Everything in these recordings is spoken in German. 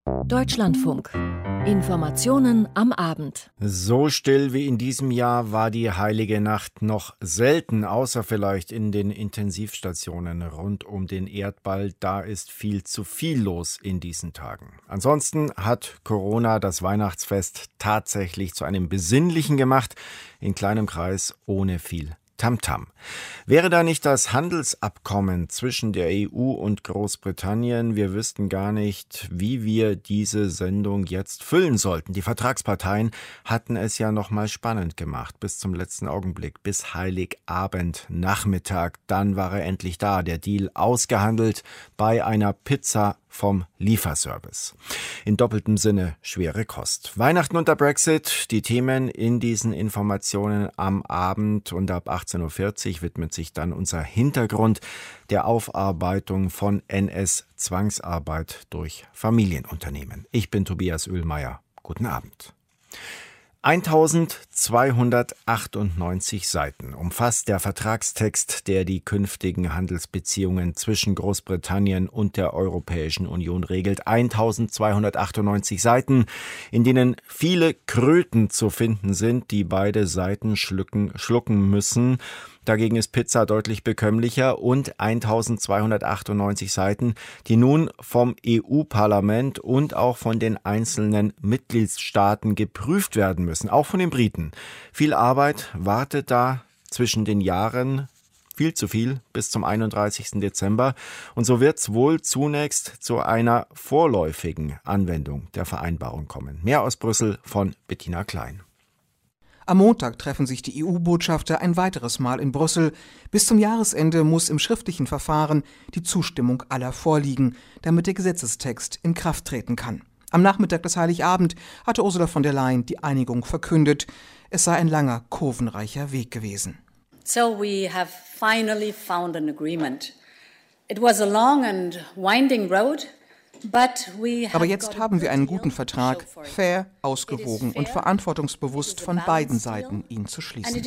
Deutschlandfunk. Informationen am Abend. So still wie in diesem Jahr war die Heilige Nacht noch selten, außer vielleicht in den Intensivstationen rund um den Erdball. Da ist viel zu viel los in diesen Tagen. Ansonsten hat Corona das Weihnachtsfest tatsächlich zu einem besinnlichen gemacht, in kleinem Kreis ohne viel Tamtam. Wäre da nicht das Handelsabkommen zwischen der EU und Großbritannien? Wir wüssten gar nicht, wie wir diese Sendung jetzt füllen sollten. Die Vertragsparteien hatten es ja noch mal spannend gemacht, bis zum letzten Augenblick, bis Heiligabend Nachmittag. Dann war er endlich da, der Deal ausgehandelt bei einer Pizza vom Lieferservice. In doppeltem Sinne schwere Kost. Weihnachten und der Brexit, die Themen in diesen Informationen am Abend, und ab 18.40 Uhr widmet sich dann unser Hintergrund der Aufarbeitung von NS-Zwangsarbeit durch Familienunternehmen. Ich bin Tobias Oehlmeier. Guten Abend. 1298 Seiten umfasst der Vertragstext, der die künftigen Handelsbeziehungen zwischen Großbritannien und der Europäischen Union regelt. 1298 Seiten, in denen viele Kröten zu finden sind, die beide Seiten schlucken müssen. Dagegen ist Pizza deutlich bekömmlicher, und 1298 Seiten, die nun vom EU-Parlament und auch von den einzelnen Mitgliedstaaten geprüft werden müssen, auch von den Briten. Viel Arbeit wartet da zwischen den Jahren, viel zu viel, bis zum 31. Dezember. Und so wird es wohl zunächst zu einer vorläufigen Anwendung der Vereinbarung kommen. Mehr aus Brüssel von Bettina Klein. Am Montag treffen sich die EU-Botschafter ein weiteres Mal in Brüssel. Bis zum Jahresende muss im schriftlichen Verfahren die Zustimmung aller vorliegen, damit der Gesetzestext in Kraft treten kann. Am Nachmittag des Heiligabend hatte Ursula von der Leyen die Einigung verkündet. Es sei ein langer, kurvenreicher Weg gewesen. So we have finally found an agreement. It was a long and winding road. Aber jetzt haben wir einen guten Vertrag, fair, ausgewogen und verantwortungsbewusst von beiden Seiten, ihn zu schließen.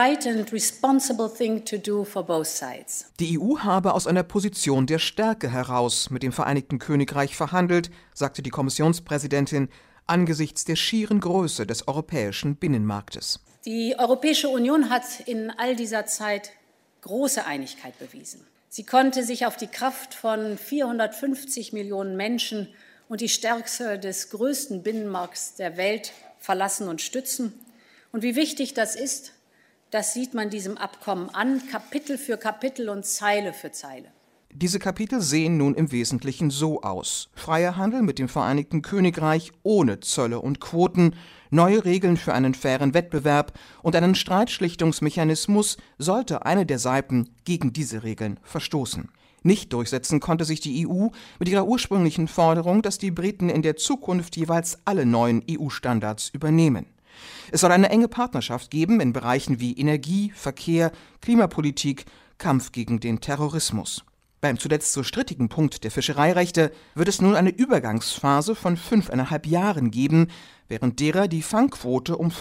Die EU habe aus einer Position der Stärke heraus mit dem Vereinigten Königreich verhandelt, sagte die Kommissionspräsidentin, angesichts der schieren Größe des europäischen Binnenmarktes. Die Europäische Union hat in all dieser Zeit große Einigkeit bewiesen. Sie konnte sich auf die Kraft von 450 Millionen Menschen und die Stärke des größten Binnenmarkts der Welt verlassen und stützen. Und wie wichtig das ist, das sieht man diesem Abkommen an, Kapitel für Kapitel und Zeile für Zeile. Diese Kapitel sehen nun im Wesentlichen so aus: Freier Handel mit dem Vereinigten Königreich ohne Zölle und Quoten, neue Regeln für einen fairen Wettbewerb und einen Streitschlichtungsmechanismus, sollte eine der Seiten gegen diese Regeln verstoßen. Nicht durchsetzen konnte sich die EU mit ihrer ursprünglichen Forderung, dass die Briten in der Zukunft jeweils alle neuen EU-Standards übernehmen. Es soll eine enge Partnerschaft geben in Bereichen wie Energie, Verkehr, Klimapolitik, Kampf gegen den Terrorismus. Beim zuletzt so strittigen Punkt der Fischereirechte wird es nun eine Übergangsphase von 5,5 Jahren geben, während derer die Fangquote um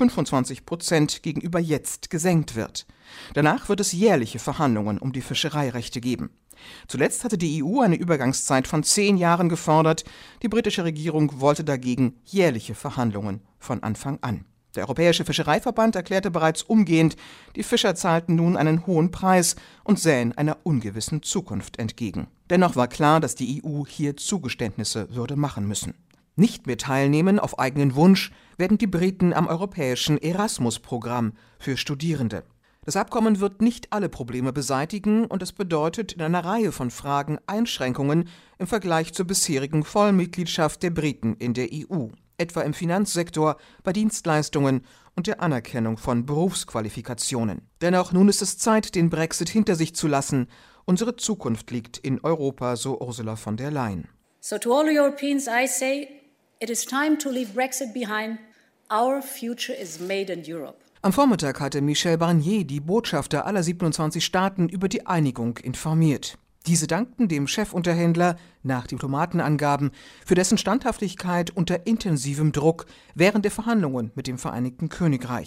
25% gegenüber jetzt gesenkt wird. Danach wird es jährliche Verhandlungen um die Fischereirechte geben. Zuletzt hatte die EU eine Übergangszeit von 10 Jahren gefordert. Die britische Regierung wollte dagegen jährliche Verhandlungen von Anfang an. Der Europäische Fischereiverband erklärte bereits umgehend, die Fischer zahlten nun einen hohen Preis und sähen einer ungewissen Zukunft entgegen. Dennoch war klar, dass die EU hier Zugeständnisse würde machen müssen. Nicht mehr teilnehmen auf eigenen Wunsch werden die Briten am europäischen Erasmus-Programm für Studierende. Das Abkommen wird nicht alle Probleme beseitigen, und es bedeutet in einer Reihe von Fragen Einschränkungen im Vergleich zur bisherigen Vollmitgliedschaft der Briten in der EU. Etwa im Finanzsektor, bei Dienstleistungen und der Anerkennung von Berufsqualifikationen. Dennoch, nun ist es Zeit, den Brexit hinter sich zu lassen. Unsere Zukunft liegt in Europa, so Ursula von der Leyen. So to all Europeans I say, it is time to leave Brexit behind. Our future is made in Europe. Am Vormittag hatte Michel Barnier die Botschafter aller 27 Staaten über die Einigung informiert. Diese dankten dem Chefunterhändler nach Diplomatenangaben für dessen Standhaftigkeit unter intensivem Druck während der Verhandlungen mit dem Vereinigten Königreich.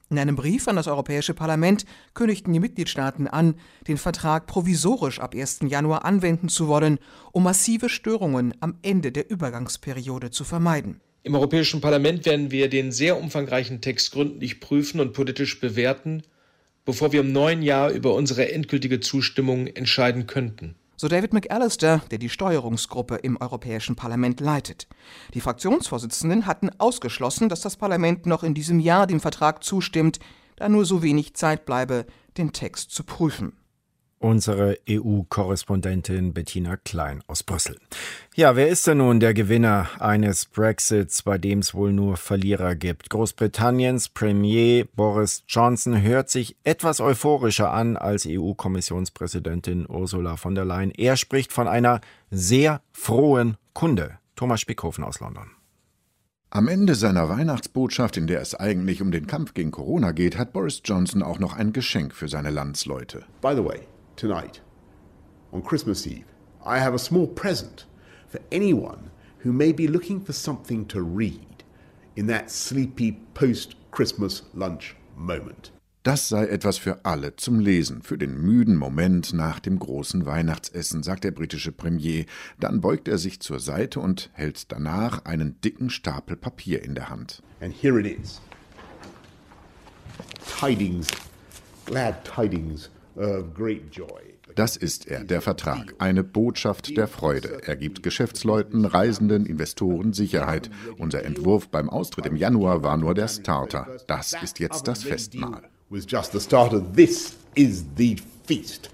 In einem Brief an das Europäische Parlament kündigten die Mitgliedstaaten an, den Vertrag provisorisch ab 1. Januar anwenden zu wollen, um massive Störungen am Ende der Übergangsperiode zu vermeiden. Im Europäischen Parlament werden wir den sehr umfangreichen Text gründlich prüfen und politisch bewerten, bevor wir im neuen Jahr über unsere endgültige Zustimmung entscheiden könnten. So David McAllister, der die Steuerungsgruppe im Europäischen Parlament leitet. Die Fraktionsvorsitzenden hatten ausgeschlossen, dass das Parlament noch in diesem Jahr dem Vertrag zustimmt, da nur so wenig Zeit bleibe, den Text zu prüfen. Unsere EU-Korrespondentin Bettina Klein aus Brüssel. Ja, wer ist denn nun der Gewinner eines Brexits, bei dem es wohl nur Verlierer gibt? Großbritanniens Premier Boris Johnson hört sich etwas euphorischer an als EU-Kommissionspräsidentin Ursula von der Leyen. Er spricht von einer sehr frohen Kunde. Thomas Spickhofen aus London. Am Ende seiner Weihnachtsbotschaft, in der es eigentlich um den Kampf gegen Corona geht, hat Boris Johnson auch noch ein Geschenk für seine Landsleute. By the way, tonight, on Christmas Eve, I have a small present for anyone who may be looking for something to read in that sleepy post-Christmas lunch moment. Das sei etwas für alle zum Lesen, für den müden Moment nach dem großen Weihnachtsessen, sagt der britische Premier. Dann beugt er sich zur Seite und hält danach einen dicken Stapel Papier in der Hand. And here it is. Tidings, glad tidings of great joy. Das ist er, der Vertrag, eine Botschaft der Freude. Er gibt Geschäftsleuten, Reisenden, Investoren Sicherheit. Unser Entwurf beim Austritt im Januar war nur der Starter. Das ist jetzt das Festmahl. Was just the starter. This is the feast.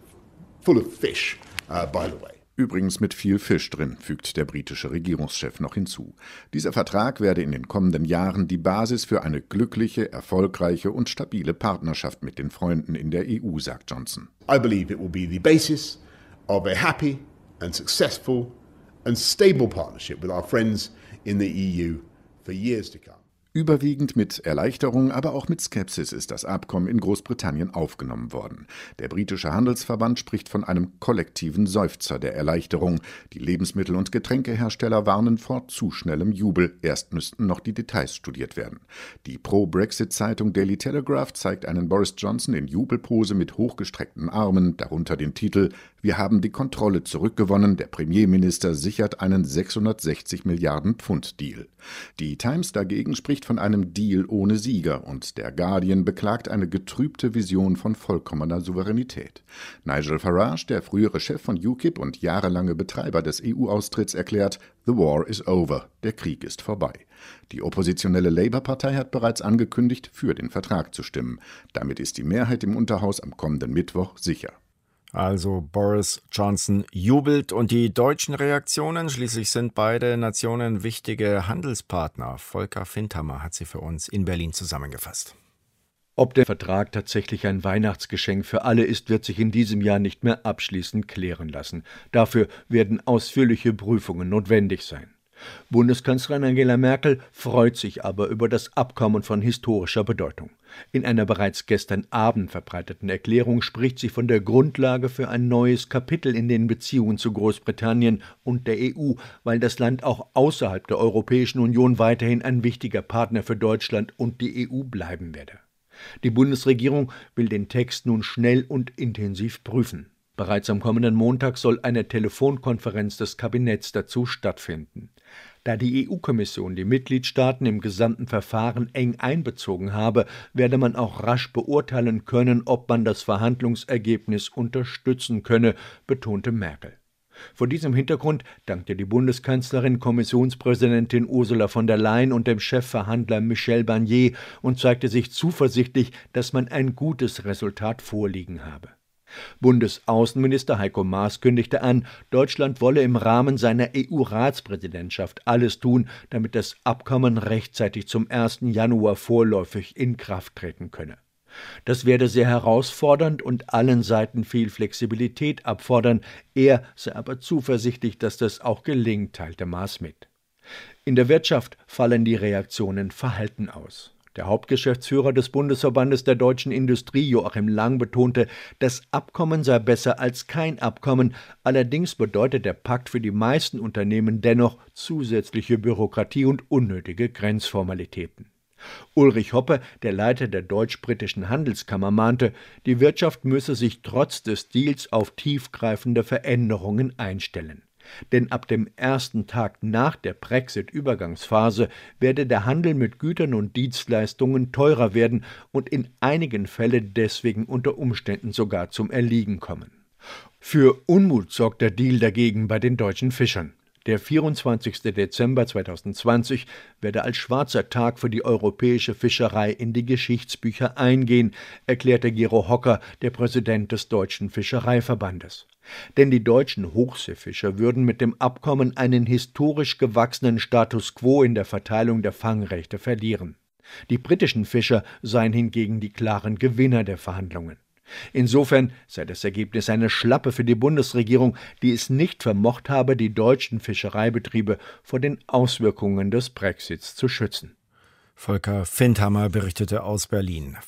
Full of fish, by the way. Übrigens mit viel Fisch drin, fügt der britische Regierungschef noch hinzu. Dieser Vertrag werde in den kommenden Jahren die Basis für eine glückliche, erfolgreiche und stabile Partnerschaft mit den Freunden in der EU, sagt Johnson. I believe it will be the basis of a happy and successful and stable partnership with our friends in the EU for years to come. Überwiegend mit Erleichterung, aber auch mit Skepsis ist das Abkommen in Großbritannien aufgenommen worden. Der britische Handelsverband spricht von einem kollektiven Seufzer der Erleichterung. Die Lebensmittel- und Getränkehersteller warnen vor zu schnellem Jubel. Erst müssten noch die Details studiert werden. Die Pro-Brexit-Zeitung Daily Telegraph zeigt einen Boris Johnson in Jubelpose mit hochgestreckten Armen, darunter den Titel „Wir haben die Kontrolle zurückgewonnen. Der Premierminister sichert einen 660 Milliarden Pfund-Deal." Die Times dagegen spricht von einem Deal ohne Sieger und der Guardian beklagt eine getrübte Vision von vollkommener Souveränität. Nigel Farage, der frühere Chef von UKIP und jahrelange Betreiber des EU-Austritts, erklärt: "The war is over. Der Krieg ist vorbei." Die oppositionelle Labour-Partei hat bereits angekündigt, für den Vertrag zu stimmen. Damit ist die Mehrheit im Unterhaus am kommenden Mittwoch sicher. Also Boris Johnson jubelt und die deutschen Reaktionen, schließlich sind beide Nationen wichtige Handelspartner. Volker Findhammer hat sie für uns in Berlin zusammengefasst. Ob der Vertrag tatsächlich ein Weihnachtsgeschenk für alle ist, wird sich in diesem Jahr nicht mehr abschließend klären lassen. Dafür werden ausführliche Prüfungen notwendig sein. Bundeskanzlerin Angela Merkel freut sich aber über das Abkommen von historischer Bedeutung. In einer bereits gestern Abend verbreiteten Erklärung spricht sie von der Grundlage für ein neues Kapitel in den Beziehungen zu Großbritannien und der EU, weil das Land auch außerhalb der Europäischen Union weiterhin ein wichtiger Partner für Deutschland und die EU bleiben werde. Die Bundesregierung will den Text nun schnell und intensiv prüfen. Bereits am kommenden Montag soll eine Telefonkonferenz des Kabinetts dazu stattfinden. Da die EU-Kommission die Mitgliedstaaten im gesamten Verfahren eng einbezogen habe, werde man auch rasch beurteilen können, ob man das Verhandlungsergebnis unterstützen könne, betonte Merkel. Vor diesem Hintergrund dankte die Bundeskanzlerin Kommissionspräsidentin Ursula von der Leyen und dem Chefverhandler Michel Barnier und zeigte sich zuversichtlich, dass man ein gutes Resultat vorliegen habe. Bundesaußenminister Heiko Maas kündigte an, Deutschland wolle im Rahmen seiner EU-Ratspräsidentschaft alles tun, damit das Abkommen rechtzeitig zum 1. Januar vorläufig in Kraft treten könne. Das werde sehr herausfordernd und allen Seiten viel Flexibilität abfordern. Er sei aber zuversichtlich, dass das auch gelingt, teilte Maas mit. In der Wirtschaft fallen die Reaktionen verhalten aus. Der Hauptgeschäftsführer des Bundesverbandes der deutschen Industrie, Joachim Lang, betonte, das Abkommen sei besser als kein Abkommen. Allerdings bedeutet der Pakt für die meisten Unternehmen dennoch zusätzliche Bürokratie und unnötige Grenzformalitäten. Ulrich Hoppe, der Leiter der deutsch-britischen Handelskammer, mahnte, die Wirtschaft müsse sich trotz des Deals auf tiefgreifende Veränderungen einstellen. Denn ab dem ersten Tag nach der Brexit-Übergangsphase werde der Handel mit Gütern und Dienstleistungen teurer werden und in einigen Fällen deswegen unter Umständen sogar zum Erliegen kommen. Für Unmut sorgt der Deal dagegen bei den deutschen Fischern. Der 24. Dezember 2020 werde als schwarzer Tag für die europäische Fischerei in die Geschichtsbücher eingehen, erklärte Gero Hocker, der Präsident des Deutschen Fischereiverbandes. Denn die deutschen Hochseefischer würden mit dem Abkommen einen historisch gewachsenen Status quo in der Verteilung der Fangrechte verlieren. Die britischen Fischer seien hingegen die klaren Gewinner der Verhandlungen. Insofern sei das Ergebnis eine Schlappe für die Bundesregierung, die es nicht vermocht habe, die deutschen Fischereibetriebe vor den Auswirkungen des Brexits zu schützen. Volker Findhammer berichtete aus Berlin.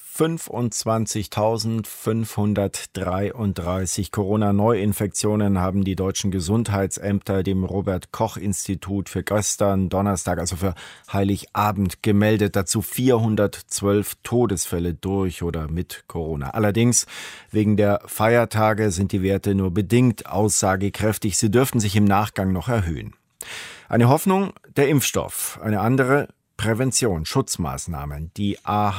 25.533 Corona-Neuinfektionen haben die deutschen Gesundheitsämter dem Robert-Koch-Institut für gestern Donnerstag, also für Heiligabend, gemeldet. Dazu 412 Todesfälle durch oder mit Corona. Allerdings, wegen der Feiertage sind die Werte nur bedingt aussagekräftig. Sie dürften sich im Nachgang noch erhöhen. Eine Hoffnung, der Impfstoff. Eine andere, Prävention, Schutzmaßnahmen, die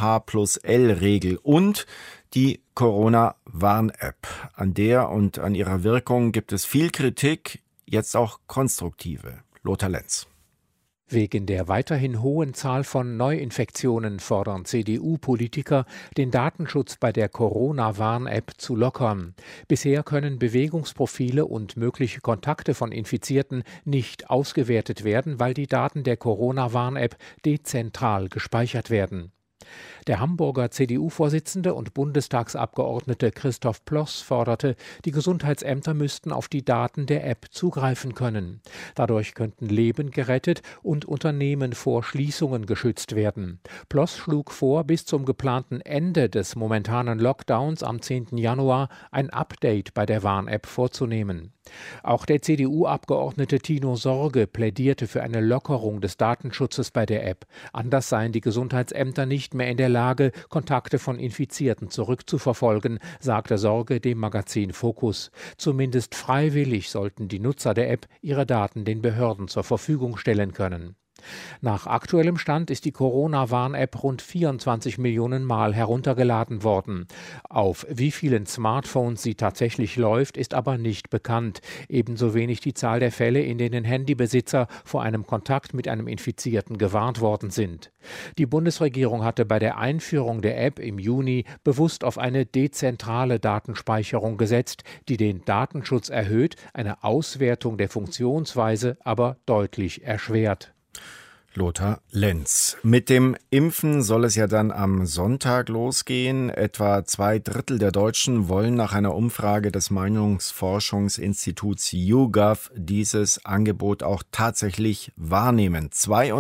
AH+L-Regel und die Corona-Warn-App. An der und an ihrer Wirkung gibt es viel Kritik, jetzt auch konstruktive. Lothar Lenz. Wegen der weiterhin hohen Zahl von Neuinfektionen fordern CDU-Politiker, den Datenschutz bei der Corona-Warn-App zu lockern. Bisher können Bewegungsprofile und mögliche Kontakte von Infizierten nicht ausgewertet werden, weil die Daten der Corona-Warn-App dezentral gespeichert werden. Der Hamburger CDU-Vorsitzende und Bundestagsabgeordnete Christoph Ploss forderte, die Gesundheitsämter müssten auf die Daten der App zugreifen können. Dadurch könnten Leben gerettet und Unternehmen vor Schließungen geschützt werden. Ploss schlug vor, bis zum geplanten Ende des momentanen Lockdowns am 10. Januar ein Update bei der Warn-App vorzunehmen. Auch der CDU-Abgeordnete Tino Sorge plädierte für eine Lockerung des Datenschutzes bei der App. Anders seien die Gesundheitsämter nicht mehr in der Lage, Kontakte von Infizierten zurückzuverfolgen, sagte Sorge dem Magazin Focus. Zumindest freiwillig sollten die Nutzer der App ihre Daten den Behörden zur Verfügung stellen können. Nach aktuellem Stand ist die Corona-Warn-App rund 24 Millionen Mal heruntergeladen worden. Auf wie vielen Smartphones sie tatsächlich läuft, ist aber nicht bekannt. Ebenso wenig die Zahl der Fälle, in denen Handybesitzer vor einem Kontakt mit einem Infizierten gewarnt worden sind. Die Bundesregierung hatte bei der Einführung der App im Juni bewusst auf eine dezentrale Datenspeicherung gesetzt, die den Datenschutz erhöht, eine Auswertung der Funktionsweise aber deutlich erschwert. Lothar Lenz. Mit dem Impfen soll es ja dann am Sonntag losgehen. Etwa 2/3 der Deutschen wollen nach einer Umfrage des Meinungsforschungsinstituts YouGov dieses Angebot auch tatsächlich wahrnehmen.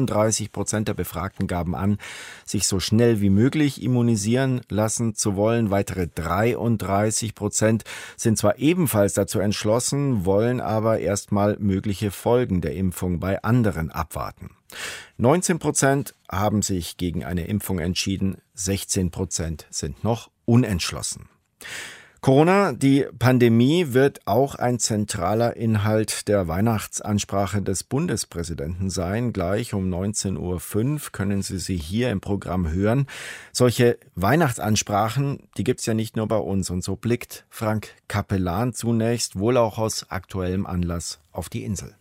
32% der Befragten gaben an, sich so schnell wie möglich immunisieren lassen zu wollen. Weitere 33% sind zwar ebenfalls dazu entschlossen, wollen aber erstmal mögliche Folgen der Impfung bei anderen abwarten. 19% haben sich gegen eine Impfung entschieden, 16% sind noch unentschlossen. Corona, die Pandemie, wird auch ein zentraler Inhalt der Weihnachtsansprache des Bundespräsidenten sein. Gleich um 19.05 Uhr können Sie sie hier im Programm hören. Solche Weihnachtsansprachen, die gibt's ja nicht nur bei uns. Und so blickt Frank Capellan zunächst, wohl auch aus aktuellem Anlass, auf die Insel.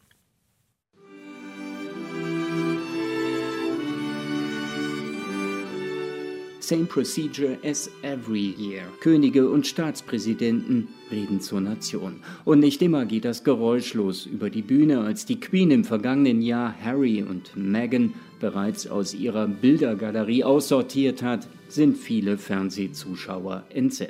Same procedure as every year. Könige und Staatspräsidenten reden zur Nation. Und nicht immer geht das geräuschlos über die Bühne. Als die Queen im vergangenen Jahr Harry und Meghan bereits aus ihrer Bildergalerie aussortiert hat, sind viele Fernsehzuschauer entsetzt.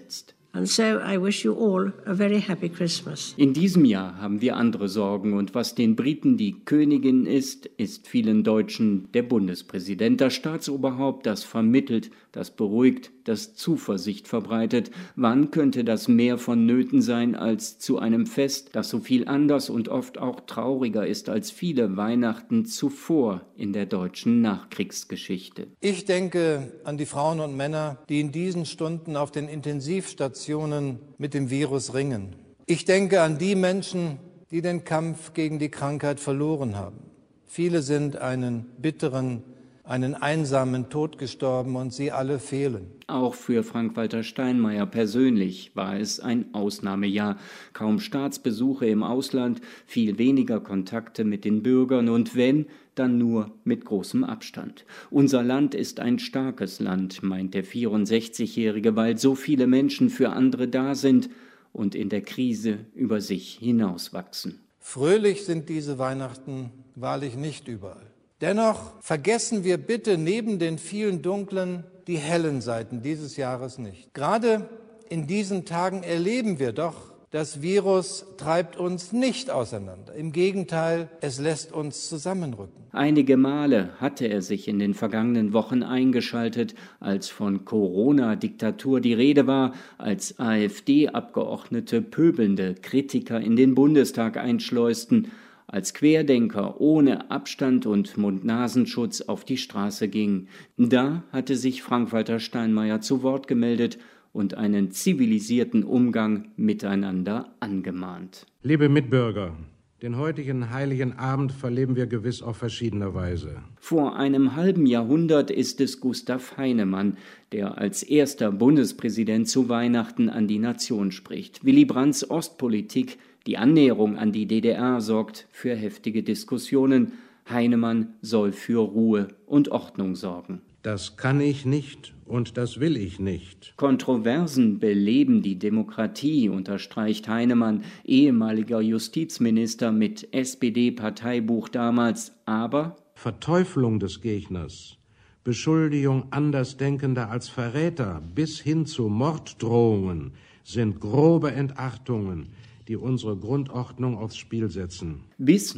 And so I wish you all a very happy Christmas. In diesem Jahr haben wir andere Sorgen und was den Briten die Königin ist, ist vielen Deutschen der Bundespräsident, das Staatsoberhaupt, das vermittelt, das beruhigt, das Zuversicht verbreitet. Wann könnte das mehr vonnöten sein als zu einem Fest, das so viel anders und oft auch trauriger ist als viele Weihnachten zuvor in der deutschen Nachkriegsgeschichte? Ich denke an die Frauen und Männer, die in diesen Stunden auf den Intensivstationen mit dem Virus ringen. Ich denke an die Menschen, die den Kampf gegen die Krankheit verloren haben. Viele sind einen bitteren, einen einsamen Tod gestorben und sie alle fehlen. Auch für Frank-Walter Steinmeier persönlich war es ein Ausnahmejahr. Kaum Staatsbesuche im Ausland, viel weniger Kontakte mit den Bürgern und wenn, dann nur mit großem Abstand. Unser Land ist ein starkes Land, meint der 64-Jährige, weil so viele Menschen für andere da sind und in der Krise über sich hinauswachsen. Fröhlich sind diese Weihnachten wahrlich nicht überall. Dennoch vergessen wir bitte neben den vielen dunklen die hellen Seiten dieses Jahres nicht. Gerade in diesen Tagen erleben wir doch, das Virus treibt uns nicht auseinander. Im Gegenteil, es lässt uns zusammenrücken. Einige Male hatte er sich in den vergangenen Wochen eingeschaltet, als von Corona-Diktatur die Rede war, als AfD-Abgeordnete pöbelnde Kritiker in den Bundestag einschleusten, als Querdenker ohne Abstand und Mund-Nasenschutz auf die Straße gingen. Da hatte sich Frank-Walter Steinmeier zu Wort gemeldet und einen zivilisierten Umgang miteinander angemahnt. Liebe Mitbürger, den heutigen heiligen Abend verleben wir gewiss auf verschiedene Weise. Vor einem halben Jahrhundert ist es Gustav Heinemann, der als erster Bundespräsident zu Weihnachten an die Nation spricht. Willy Brandts Ostpolitik, die Annäherung an die DDR, sorgt für heftige Diskussionen. Heinemann soll für Ruhe und Ordnung sorgen. Das kann ich nicht und das will ich nicht. Kontroversen beleben die Demokratie, unterstreicht Heinemann, ehemaliger Justizminister mit SPD-Parteibuch damals, aber Verteufelung des Gegners, Beschuldigung Andersdenkender als Verräter bis hin zu Morddrohungen sind grobe Entachtungen, die unsere Grundordnung aufs Spiel setzen. Bis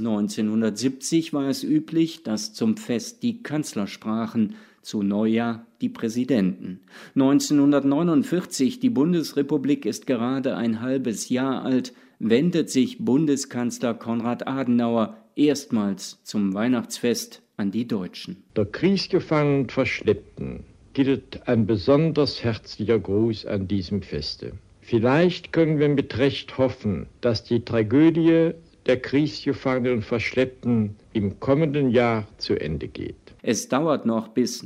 1970 war es üblich, dass zum Fest die Kanzler sprachen, zu Neujahr die Präsidenten. 1949, die Bundesrepublik ist gerade ein halbes Jahr alt, wendet sich Bundeskanzler Konrad Adenauer erstmals zum Weihnachtsfest an die Deutschen. Der Kriegsgefangenen und Verschleppten gilt ein besonders herzlicher Gruß an diesem Feste. Vielleicht können wir mit Recht hoffen, dass die Tragödie der Kriegsgefangenen und Verschleppten im kommenden Jahr zu Ende geht. Es dauert noch bis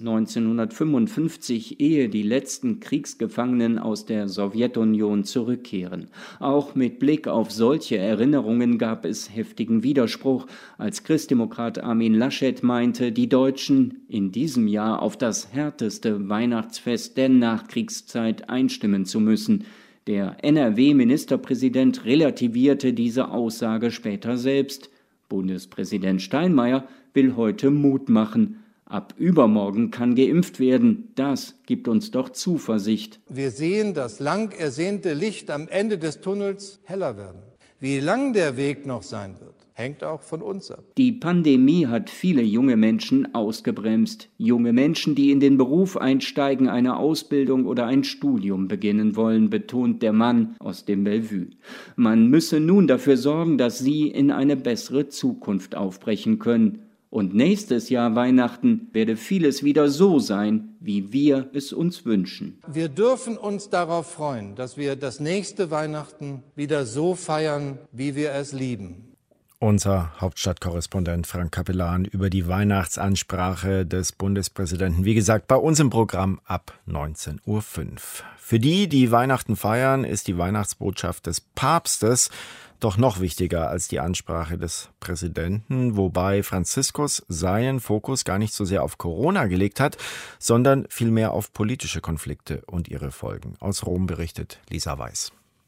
1955, ehe die letzten Kriegsgefangenen aus der Sowjetunion zurückkehren. Auch mit Blick auf solche Erinnerungen gab es heftigen Widerspruch, als Christdemokrat Armin Laschet meinte, die Deutschen in diesem Jahr auf das härteste Weihnachtsfest der Nachkriegszeit einstimmen zu müssen. Der NRW-Ministerpräsident relativierte diese Aussage später selbst. Bundespräsident Steinmeier will heute Mut machen. Ab übermorgen kann geimpft werden. Das gibt uns doch Zuversicht. Wir sehen das lang ersehnte Licht am Ende des Tunnels heller werden. Wie lang der Weg noch sein wird, hängt auch von uns ab. Die Pandemie hat viele junge Menschen ausgebremst. Junge Menschen, die in den Beruf einsteigen, eine Ausbildung oder ein Studium beginnen wollen, betont der Mann aus dem Bellevue. Man müsse nun dafür sorgen, dass sie in eine bessere Zukunft aufbrechen können. Und nächstes Jahr Weihnachten werde vieles wieder so sein, wie wir es uns wünschen. Wir dürfen uns darauf freuen, dass wir das nächste Weihnachten wieder so feiern, wie wir es lieben. Unser Hauptstadtkorrespondent Frank Capellan über die Weihnachtsansprache des Bundespräsidenten. Wie gesagt, bei uns im Programm ab 19:05 Uhr. Für die, die Weihnachten feiern, ist die Weihnachtsbotschaft des Papstes doch noch wichtiger als die Ansprache des Präsidenten, wobei Franziskus seinen Fokus gar nicht so sehr auf Corona gelegt hat, sondern vielmehr auf politische Konflikte und ihre Folgen. Aus Rom berichtet Lisa Weiß.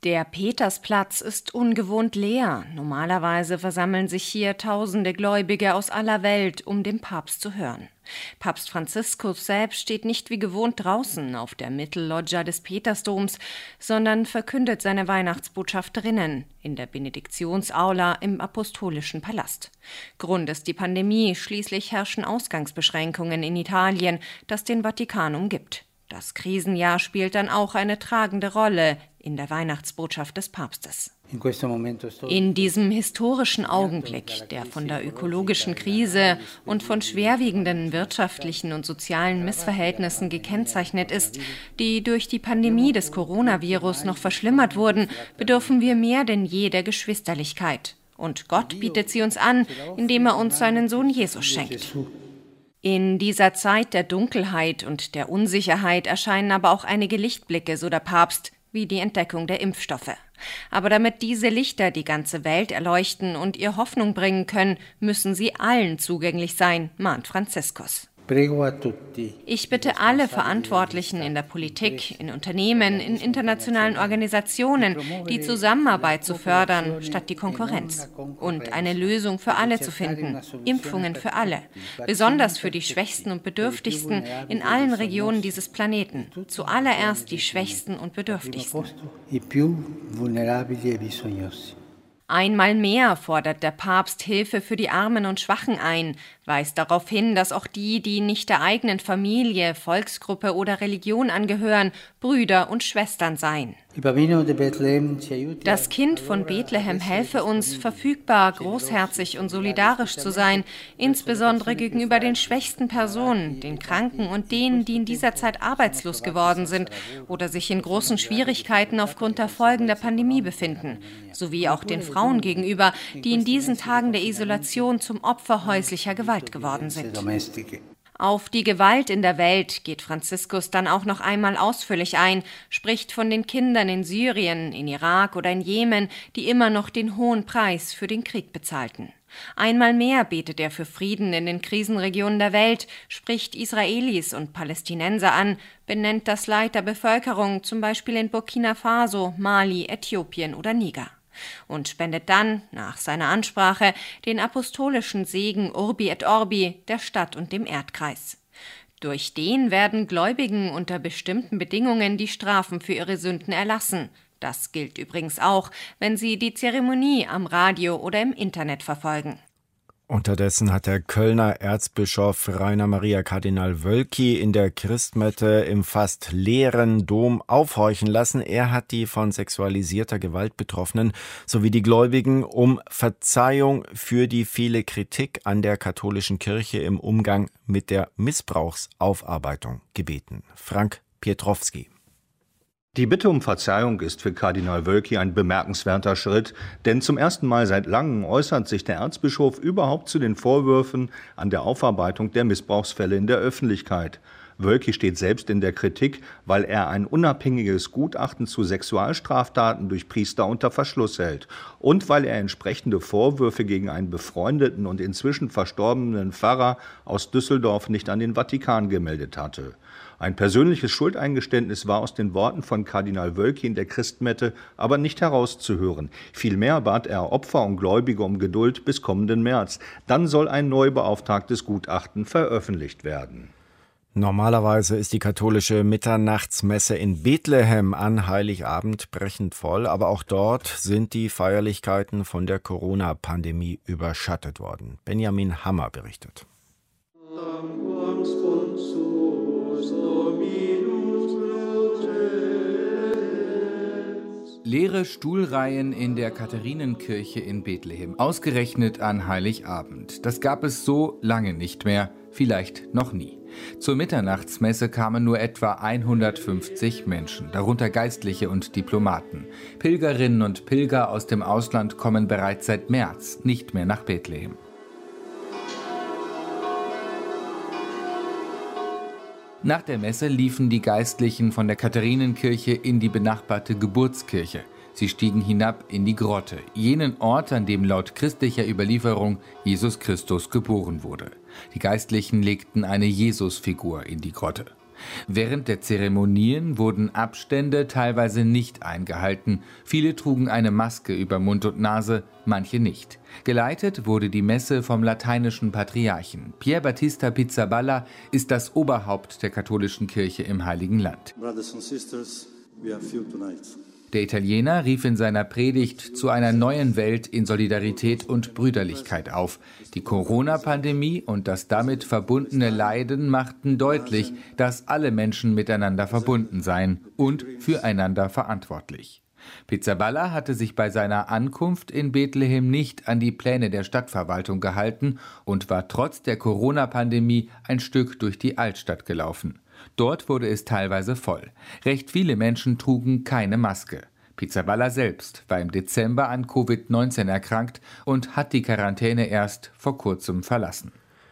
Der Petersplatz ist ungewohnt leer. Normalerweise versammeln sich hier tausende Gläubige aus aller Welt, um den Papst zu hören. Papst Franziskus selbst steht nicht wie gewohnt draußen auf der Mittelloggia des Petersdoms, sondern verkündet seine Weihnachtsbotschaft drinnen, in der Benediktionsaula im Apostolischen Palast. Grund ist die Pandemie, schließlich herrschen Ausgangsbeschränkungen in Italien, das den Vatikan umgibt. Das Krisenjahr spielt dann auch eine tragende Rolle in der Weihnachtsbotschaft des Papstes. In diesem historischen Augenblick, der von der ökologischen Krise und von schwerwiegenden wirtschaftlichen und sozialen Missverhältnissen gekennzeichnet ist, die durch die Pandemie des Coronavirus noch verschlimmert wurden, bedürfen wir mehr denn je der Geschwisterlichkeit. Und Gott bietet sie uns an, indem er uns seinen Sohn Jesus schenkt. In dieser Zeit der Dunkelheit und der Unsicherheit erscheinen aber auch einige Lichtblicke, so der Papst, wie die Entdeckung der Impfstoffe. Aber damit diese Lichter die ganze Welt erleuchten und ihr Hoffnung bringen können, müssen sie allen zugänglich sein, mahnt Franziskus. Ich bitte alle Verantwortlichen in der Politik, in Unternehmen, in internationalen Organisationen, die Zusammenarbeit zu fördern, statt die Konkurrenz. Und eine Lösung für alle zu finden. Impfungen für alle. Besonders für die Schwächsten und Bedürftigsten in allen Regionen dieses Planeten. Zuallererst die Schwächsten und Bedürftigsten. Einmal mehr fordert der Papst Hilfe für die Armen und Schwachen ein, weist darauf hin, dass auch die, die nicht der eigenen Familie, Volksgruppe oder Religion angehören, Brüder und Schwestern seien. Das Kind von Bethlehem helfe uns, verfügbar, großherzig und solidarisch zu sein, insbesondere gegenüber den schwächsten Personen, den Kranken und denen, die in dieser Zeit arbeitslos geworden sind oder sich in großen Schwierigkeiten aufgrund der Folgen der Pandemie befinden, sowie auch den Frauen gegenüber, die in diesen Tagen der Isolation zum Opfer häuslicher Gewalt geworden sind. Auf die Gewalt in der Welt geht Franziskus dann auch noch einmal ausführlich ein, spricht von den Kindern in Syrien, in Irak oder in Jemen, die immer noch den hohen Preis für den Krieg bezahlten. Einmal mehr betet er für Frieden in den Krisenregionen der Welt, spricht Israelis und Palästinenser an, benennt das Leid der Bevölkerung, zum Beispiel in Burkina Faso, Mali, Äthiopien oder Niger. Und spendet dann, nach seiner Ansprache, den apostolischen Segen Urbi et Orbi der Stadt und dem Erdkreis. Durch den werden Gläubigen unter bestimmten Bedingungen die Strafen für ihre Sünden erlassen. Das gilt übrigens auch, wenn sie die Zeremonie am Radio oder im Internet verfolgen. Unterdessen hat der Kölner Erzbischof Rainer Maria Kardinal Wölki in der Christmette im fast leeren Dom aufhorchen lassen. Er hat die von sexualisierter Gewalt Betroffenen sowie die Gläubigen um Verzeihung für die viele Kritik an der katholischen Kirche im Umgang mit der Missbrauchsaufarbeitung gebeten. Frank Pietrowski. Die Bitte um Verzeihung ist für Kardinal Wölki ein bemerkenswerter Schritt, denn zum ersten Mal seit langem äußert sich der Erzbischof überhaupt zu den Vorwürfen an der Aufarbeitung der Missbrauchsfälle in der Öffentlichkeit. Wölki steht selbst in der Kritik, weil er ein unabhängiges Gutachten zu Sexualstraftaten durch Priester unter Verschluss hält und weil er entsprechende Vorwürfe gegen einen befreundeten und inzwischen verstorbenen Pfarrer aus Düsseldorf nicht an den Vatikan gemeldet hatte. Ein persönliches Schuldeingeständnis war aus den Worten von Kardinal Wölki in der Christmette aber nicht herauszuhören. Vielmehr bat er Opfer und Gläubige um Geduld bis kommenden März. Dann soll ein neu beauftragtes Gutachten veröffentlicht werden. Normalerweise ist die katholische Mitternachtsmesse in Bethlehem an Heiligabend brechend voll, aber auch dort sind die Feierlichkeiten von der Corona-Pandemie überschattet worden. Benjamin Hammer berichtet. Leere Stuhlreihen in der Katharinenkirche in Bethlehem, ausgerechnet an Heiligabend. Das gab es so lange nicht mehr, vielleicht noch nie. Zur Mitternachtsmesse kamen nur etwa 150 Menschen, darunter Geistliche und Diplomaten. Pilgerinnen und Pilger aus dem Ausland kommen bereits seit März nicht mehr nach Bethlehem. Nach der Messe liefen die Geistlichen von der Katharinenkirche in die benachbarte Geburtskirche. Sie stiegen hinab in die Grotte, jenen Ort, an dem laut christlicher Überlieferung Jesus Christus geboren wurde. Die Geistlichen legten eine Jesusfigur in die Grotte. Während der Zeremonien wurden Abstände teilweise nicht eingehalten. Viele trugen eine Maske über Mund und Nase, manche nicht. Geleitet wurde die Messe vom lateinischen Patriarchen. Pier Battista Pizzaballa ist das Oberhaupt der katholischen Kirche im Heiligen Land. Brothers and sisters, we are few tonight. Der Italiener rief in seiner Predigt zu einer neuen Welt in Solidarität und Brüderlichkeit auf. Die Corona-Pandemie und das damit verbundene Leiden machten deutlich, dass alle Menschen miteinander verbunden seien und füreinander verantwortlich. Pizzaballa hatte sich bei seiner Ankunft in Bethlehem nicht an die Pläne der Stadtverwaltung gehalten und war trotz der Corona-Pandemie ein Stück durch die Altstadt gelaufen. Dort wurde es teilweise voll. Recht viele Menschen trugen keine Maske. Pizzaballa selbst war im Dezember an Covid-19 erkrankt und hat die Quarantäne erst vor kurzem verlassen.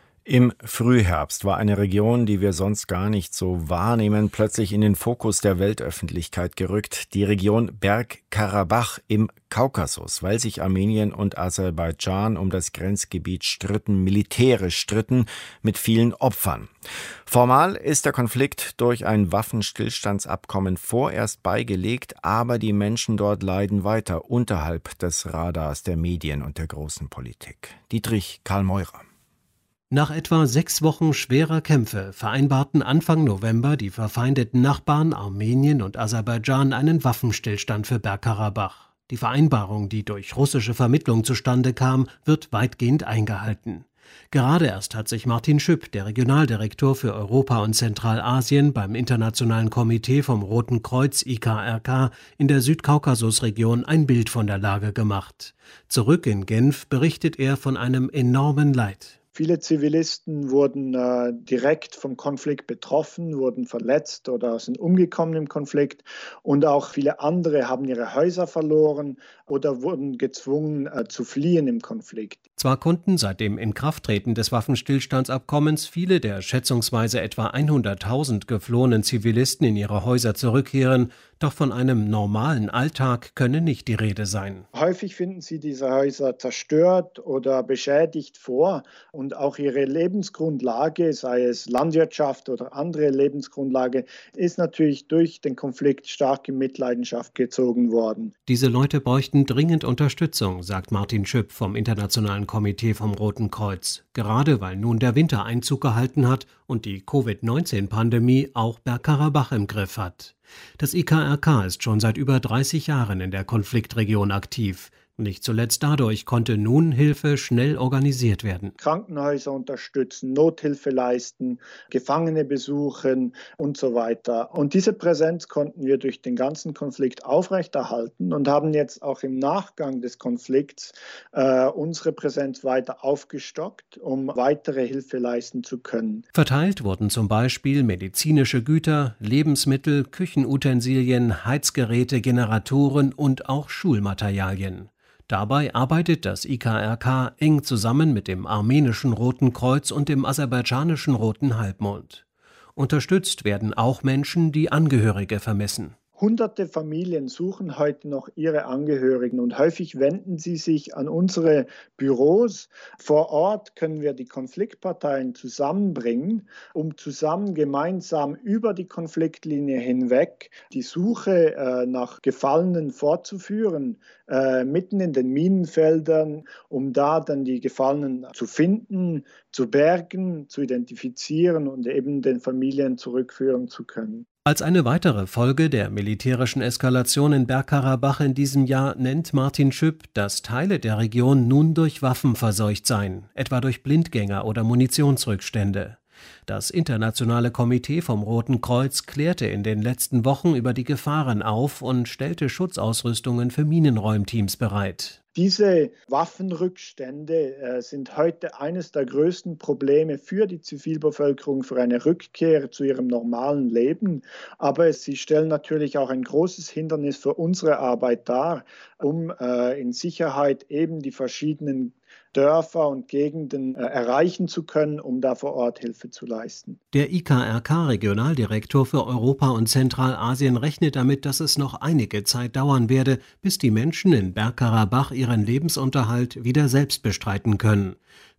Im Frühherbst war eine Region, die wir sonst gar nicht so wahrnehmen, plötzlich in den Fokus der Weltöffentlichkeit gerückt. Die Region Bergkarabach im Kaukasus, weil sich Armenien und Aserbaidschan um das Grenzgebiet militärisch stritten, mit vielen Opfern. Formal ist der Konflikt durch ein Waffenstillstandsabkommen vorerst beigelegt, aber die Menschen dort leiden weiter unterhalb des Radars der Medien und der großen Politik. Dietrich Karl Meurer. Nach etwa 6 Wochen schwerer Kämpfe vereinbarten Anfang November die verfeindeten Nachbarn Armenien und Aserbaidschan einen Waffenstillstand für Bergkarabach. Die Vereinbarung, die durch russische Vermittlung zustande kam, wird weitgehend eingehalten. Gerade erst hat sich Martin Schüpp, der Regionaldirektor für Europa und Zentralasien beim Internationalen Komitee vom Roten Kreuz IKRK in der Südkaukasusregion ein Bild von der Lage gemacht. Zurück in Genf berichtet er von einem enormen Leid. Viele Zivilisten wurden direkt vom Konflikt betroffen, wurden verletzt oder sind umgekommen im Konflikt. Und auch viele andere haben ihre Häuser verloren oder wurden gezwungen zu fliehen im Konflikt. Zwar konnten seit dem Inkrafttreten des Waffenstillstandsabkommens viele der schätzungsweise etwa 100.000 geflohenen Zivilisten in ihre Häuser zurückkehren, doch von einem normalen Alltag könne nicht die Rede sein. Häufig finden sie diese Häuser zerstört oder beschädigt vor und auch ihre Lebensgrundlage, sei es Landwirtschaft oder andere Lebensgrundlage, ist natürlich durch den Konflikt stark in Mitleidenschaft gezogen worden. Diese Leute bräuchten dringend Unterstützung, sagt Martin Schüpp vom Internationalen Komitee vom Roten Kreuz. Gerade weil nun der Winter Einzug gehalten hat und die Covid-19-Pandemie auch Bergkarabach im Griff hat. Das IKRK ist schon seit über 30 Jahren in der Konfliktregion aktiv. Nicht zuletzt dadurch konnte nun Hilfe schnell organisiert werden. Krankenhäuser unterstützen, Nothilfe leisten, Gefangene besuchen und so weiter. Und diese Präsenz konnten wir durch den ganzen Konflikt aufrechterhalten und haben jetzt auch im Nachgang des Konflikts unsere Präsenz weiter aufgestockt, um weitere Hilfe leisten zu können. Verteilt wurden zum Beispiel medizinische Güter, Lebensmittel, Küchenutensilien, Heizgeräte, Generatoren und auch Schulmaterialien. Dabei arbeitet das IKRK eng zusammen mit dem armenischen Roten Kreuz und dem aserbaidschanischen Roten Halbmond. Unterstützt werden auch Menschen, die Angehörige vermissen. Hunderte Familien suchen heute noch ihre Angehörigen und häufig wenden sie sich an unsere Büros. Vor Ort können wir die Konfliktparteien zusammenbringen, um zusammen gemeinsam über die Konfliktlinie hinweg die Suche nach Gefallenen fortzuführen, mitten in den Minenfeldern, um da dann die Gefallenen zu finden, zu bergen, zu identifizieren und eben den Familien zurückführen zu können. Als eine weitere Folge der militärischen Eskalation in Bergkarabach in diesem Jahr nennt Martin Schüpp, dass Teile der Region nun durch Waffen verseucht seien, etwa durch Blindgänger oder Munitionsrückstände. Das Internationale Komitee vom Roten Kreuz klärte in den letzten Wochen über die Gefahren auf und stellte Schutzausrüstungen für Minenräumteams bereit. Diese Waffenrückstände sind heute eines der größten Probleme für die Zivilbevölkerung, für eine Rückkehr zu ihrem normalen Leben. Aber sie stellen natürlich auch ein großes Hindernis für unsere Arbeit dar, um in Sicherheit eben die verschiedenen Dörfer und Gegenden erreichen zu können, um da vor Ort Hilfe zu leisten. Der IKRK-Regionaldirektor für Europa und Zentralasien rechnet damit, dass es noch einige Zeit dauern werde, bis die Menschen in Bergkarabach ihren Lebensunterhalt wieder selbst bestreiten können.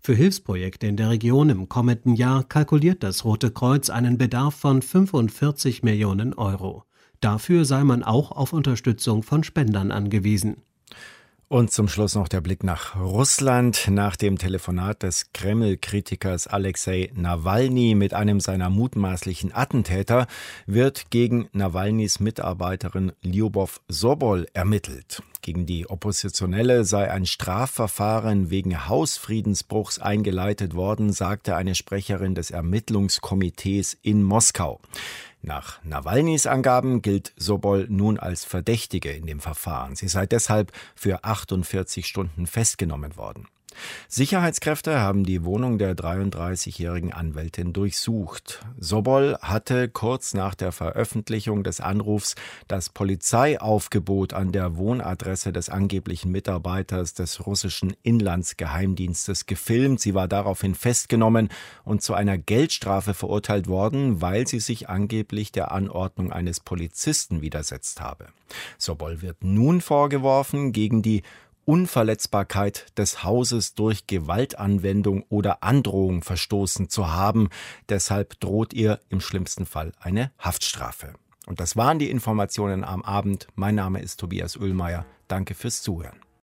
Für Hilfsprojekte in der Region im kommenden Jahr kalkuliert das Rote Kreuz einen Bedarf von 45 Millionen Euro. Dafür sei man auch auf Unterstützung von Spendern angewiesen. Und zum Schluss noch der Blick nach Russland. Nach dem Telefonat des Kreml-Kritikers Alexei Nawalny mit einem seiner mutmaßlichen Attentäter wird gegen Nawalnys Mitarbeiterin Lyubov Sobol ermittelt. Gegen die Oppositionelle sei ein Strafverfahren wegen Hausfriedensbruchs eingeleitet worden, sagte eine Sprecherin des Ermittlungskomitees in Moskau. Nach Nawalnys Angaben gilt Sobol nun als Verdächtige in dem Verfahren. Sie sei deshalb für 48 Stunden festgenommen worden. Sicherheitskräfte haben die Wohnung der 33-jährigen Anwältin durchsucht. Sobol hatte kurz nach der Veröffentlichung des Anrufs das Polizeiaufgebot an der Wohnadresse des angeblichen Mitarbeiters des russischen Inlandsgeheimdienstes gefilmt. Sie war daraufhin festgenommen und zu einer Geldstrafe verurteilt worden, weil sie sich angeblich der Anordnung eines Polizisten widersetzt habe. Sobol wird nun vorgeworfen, gegen die Unverletzbarkeit des Hauses durch Gewaltanwendung oder Androhung verstoßen zu haben. Deshalb droht ihr im schlimmsten Fall eine Haftstrafe. Und das waren die Informationen am Abend. Mein Name ist Tobias Oehlmeier. Danke fürs Zuhören.